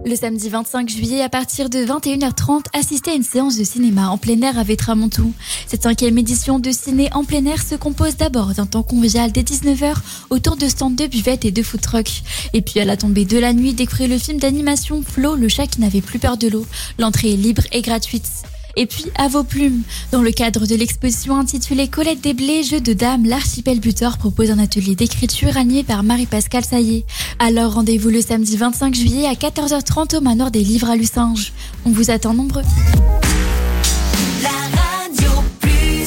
Le samedi 25 juillet, à partir de 21h30, assistez à une séance de cinéma en plein air à Vétramontou. Cette 5e édition de ciné en plein air se compose d'abord d'un temps convivial dès 19h autour de stands de buvettes et de food truck. Et puis à la tombée de la nuit, découvrez le film d'animation Flo, le chat qui n'avait plus peur de l'eau. L'entrée est libre et gratuite. Et puis, à vos plumes. Dans le cadre de l'exposition intitulée Colette des Blés, jeux de dames, l'Archipel Butor propose un atelier d'écriture animé par Marie-Pascale Saillé. Alors rendez-vous le samedi 25 juillet à 14h30 au manoir des Livres à Lucinge. On vous attend nombreux.